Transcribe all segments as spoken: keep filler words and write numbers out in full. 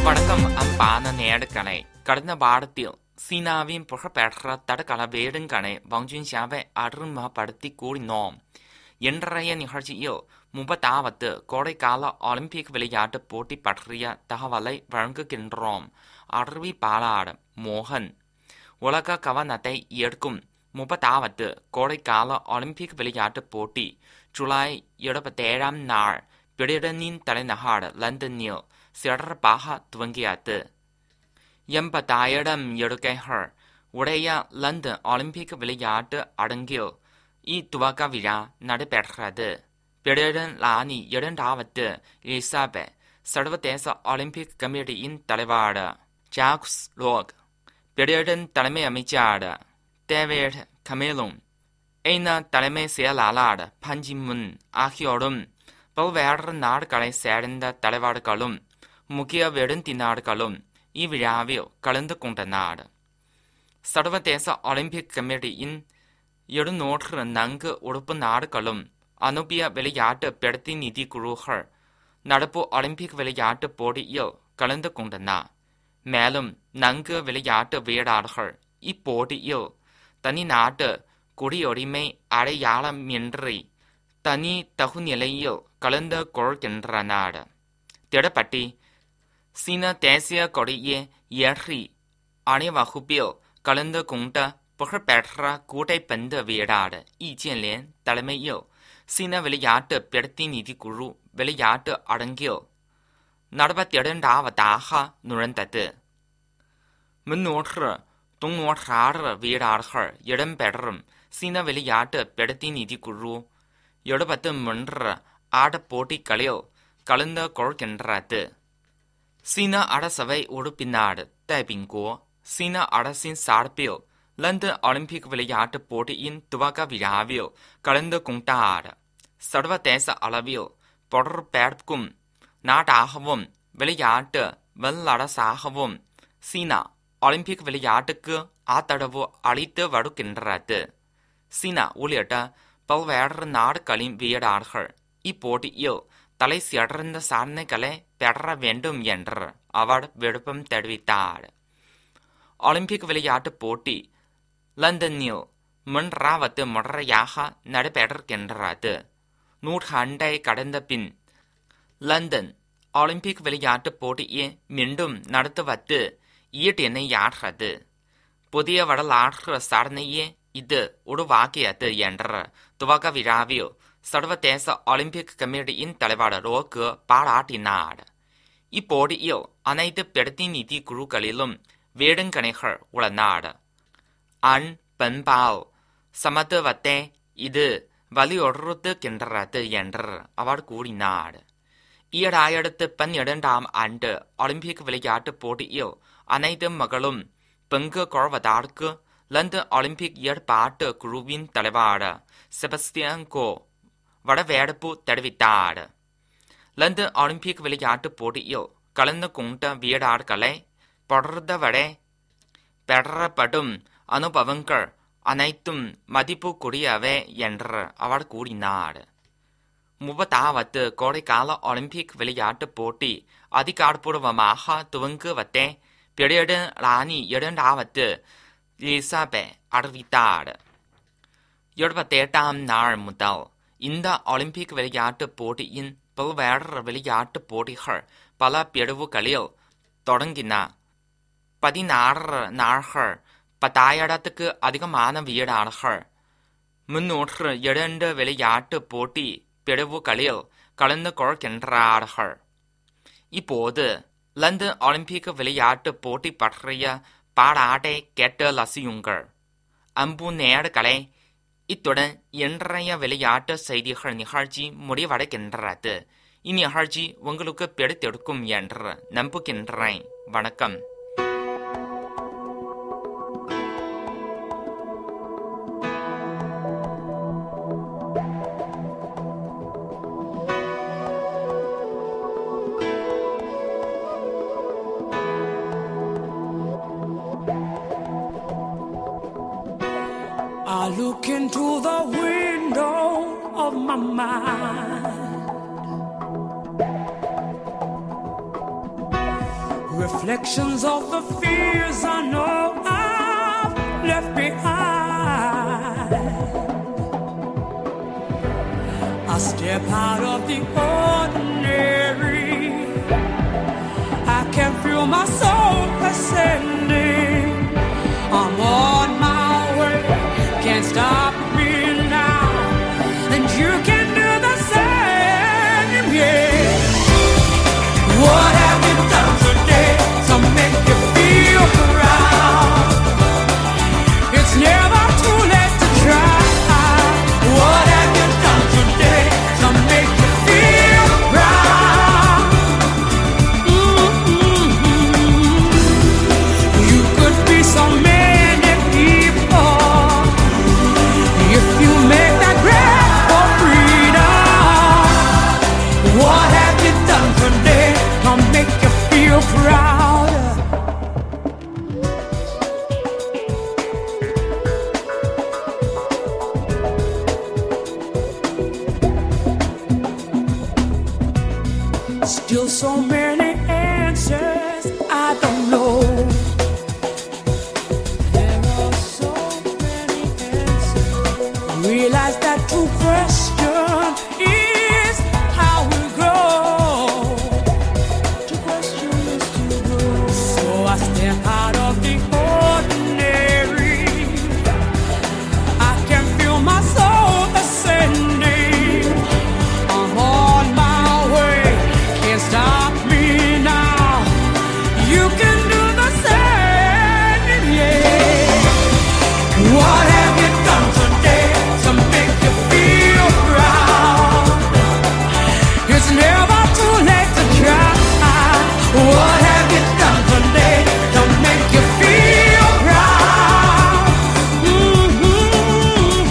வணக்கம் அன்பான நேயர்களே. கடந்த வாரத்தில் சீனாவின் புகழ்பெற்ற தடகள வீரர்களை வாங்ஜுன்ஷாவை அறிமுகப்படுத்தி கூறினோம். இன்றைய நிகழ்ச்சியில் முப்பதாவது கோடைக்கால ஒலிம்பிக் விளையாட்டுப் போட்டி பற்றிய தகவலை வழங்குகின்றோம். அறிவிப்பாளர் மோகன். உலக கவனத்தை ஈர்க்கும் முப்பதாவது கோடைக்கால ஒலிம்பிக் விளையாட்டுப் போட்டி ஜூலை இருபத்தேழாம் நாள் பிரிட்டனின் தலைநகர் லண்டனில் சிறப்பாக துவங்கியது. எண்பதாயிரம் இருக்கைகள் உடைய லண்டன் ஒலிம்பிக் விளையாட்டு அரங்கில் இத்துவக்க விழா நடைபெற்றது. பிரிட்டன் ராணி இரண்டாவது எலிசபெத், சர்வதேச ஒலிம்பிக் கமிட்டியின் தலைவர் ஜாக்ஸ் லோக், பிரிட்டன் தலைமை அமைச்சர் டேவிட் கமேலன், ஐநா தலைமை செயலாளர் பன் கி மூன் ஆகியோரும் பல்வேறு நாடுகளைச் சேர்ந்த தலைவர்களும் முக்கிய விருந்தினர்களும் இவ்விழாவில் கலந்து கொண்டனர். சர்வதேச ஒலிம்பிக் கமிட்டியின் இருநூற்று நான்கு உறுப்பு நாடுகளும் அனுப்பிய விளையாட்டு பிரதிநிதி குழுக்கள் நடப்பு ஒலிம்பிக் விளையாட்டுப் போட்டியில் கலந்து கொண்டன. மேலும் நான்கு விளையாட்டு வீரர்கள் இப்போட்டியில் தனிநாட்டு குடியுரிமை அடையாளமின்றி தனி தகுநிலையில் கலந்து கொள்கின்றனர். திடப்பட்டி சீன தேசிய கொடியை ஏற்றி அணிவகுப்பில் கலந்து கொண்ட புகழ்பெற்ற கூடைப்பந்து வீரர் ஈ ஜின்லின் தலைமையில் சீன விளையாட்டு பிரதிநிதி குழு விளையாட்டு அரங்கில் நாற்பத்தி இரண்டாவதாக நுழைந்தது. முன்னூற்று தொன்னூற்றாறு வீரர்கள் இடம்பெறும் சீன விளையாட்டு பிரதிநிதி குழு எழுபத்து மூன்று ஆட்டப் போட்டிகளில் கலந்து கொள்கின்றது. சீன அரசவை உறுப்பினர் டைபிங்கோ சீன அரசின் சார்பில் லண்டன் ஒலிம்பிக் விளையாட்டுப் போட்டியின் துவக்க விழாவில் கலந்து கொண்டார். சர்வதேச அளவில் பொறுப்பேற்கும் நாடாகவும் விளையாட்டு வல்லரசாகவும் சீனா ஒலிம்பிக் விளையாட்டுக்கு ஆதரவு அளித்து வருகின்றது. சீனா உள்ளிட்ட பல்வேறு நாடுகளின் வீரர்கள் இப்போட்டியில் தலை சிறந்த சாதனைகளை பெற வேண்டும் என்று அவர் விருப்பம் தெரிவித்தார். ஒலிம்பிக் விளையாட்டுப் போட்டி லண்டனில் மூன்றாவது முறையாக நடைபெறுகின்றது. நூற்றாண்டை கடந்த பின் லண்டன் ஒலிம்பிக் விளையாட்டுப் போட்டியை மீண்டும் நடத்துவது ஈடிணையாகிறது. புதிய வரலாற்று சாதனையை இது உருவாக்கியது என்ற துவக்க விழாவில் சர்வதேச ஒலிம்பிக் கமிட்டியின் தலைவர் ரோக்கு பாராட்டினார். இப்போட்டியில் அனைத்து பிரதிநிதி குழுக்களிலும் வீராங்கனைகள் உள்ளனர். அன் பண்பால் சமத்துவத்தை இது வலியுறுத்துகின்றது என்று அவர் கூறினார். ஈராயிரத்து பன்னிரண்டாம் ஆண்டு ஒலிம்பிக் விளையாட்டுப் போட்டியில் அனைத்து மக்களும் பங்கு கொள்வதற்கு லண்டன் ஒலிம்பிக் ஏற்பாட்டு குழுவின் தலைவர் செபஸ்டியன் கோ வரவேற்பு தெரிவித்தார். லண்டன் ஒலிம்பிக் விளையாட்டுப் போட்டியில் கலந்து கொண்ட வீரர்களை பொறுத்தவரை பெறப்படும் அனுபவங்கள் அனைத்தும் மதிப்புக்குரியவை என்று அவர் கூறினார். முப்பதாவது கோடைக்கால ஒலிம்பிக் விளையாட்டுப் போட்டி அதிகாரப்பூர்வமாக துவங்குவதை பிரிட்டன் ராணி இரண்டாவது எலிசபெத் அறிவித்தார். இருபத்தெட்டாம் நாள் முதல் இந்த ஒலிம்பிக் விளையாட்டுப் போட்டியின் பல்வேறு விளையாட்டுப் போட்டிகள் பல பிரிவுகளில் தொடங்கின. பதினாறு நாள்கள் பத்தாயிரத்துக்கு அதிகமான வீரர்கள் முன்னூற்று இரண்டு விளையாட்டுப் போட்டி பிரிவுகளில் கலந்து கொள்கின்றார்கள். இப்போது லண்டன் ஒலிம்பிக் விளையாட்டுப் போட்டி பற்றிய பாராட்டை கேட்டு ரசியுங்கள். அன்பு நேயர்களே, இத்துடன் இன்றைய விளையாட்டு செய்திகள் நிகழ்ச்சி முடிவடைகின்றது. இந்நிகழ்ச்சி உங்களுக்கு பிடித்திருக்கும் என்று நம்புகின்றேன். வணக்கம். I look into the window of my mind, reflections of the fears I know I've left behind. I step out of the ordinary. I can feel my soul ascending. I'm on my way, can't stop me now, and you can do the same, yeah. What have you done today to make you feel proud? It's never too late to try. What have you done today to make you feel proud? Mm-hmm. You could be so many people if you make that grab for freedom. What have you done today to make you feel proud? Still so many answers I don't know. There are so many answers. Realize that true question is how we grow. To question is to grow. So I step out of the ordinary. I can feel my soul ascending. I'm on my way, can't stop me now. You can do the same, yeah. What have you done today to make you feel proud? It's never too late to try. What have you done today to make you feel proud? Mm-hmm.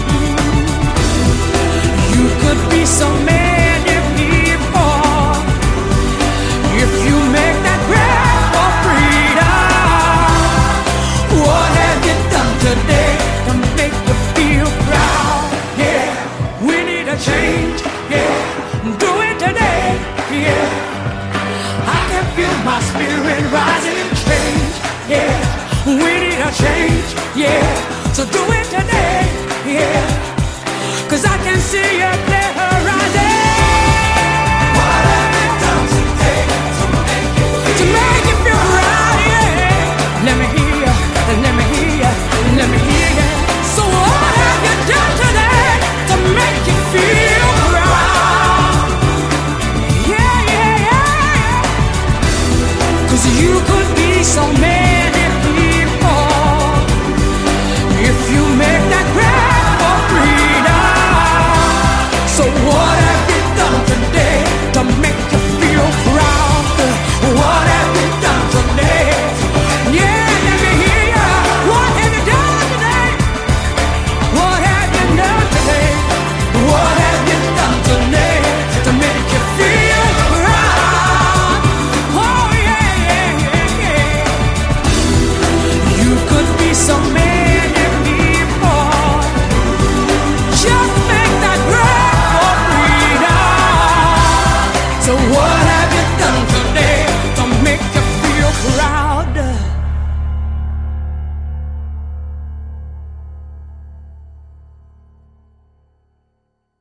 You could be so many people if you make that grab for freedom. What have you done today to make you feel proud? Yeah, we need a change. Yeah, do it today. Yeah, I can feel my spirit rising in change. Yeah, we need a change. Yeah, so do it today. Yeah, 'cause I can see a clear horizon. What have you done today to make you feel to make you feel proud? Yeah, let me hear you, let me hear you, let me hear you. So what have you done today to make you feel proud? Yeah, yeah, yeah, yeah. 'Cause you could be so many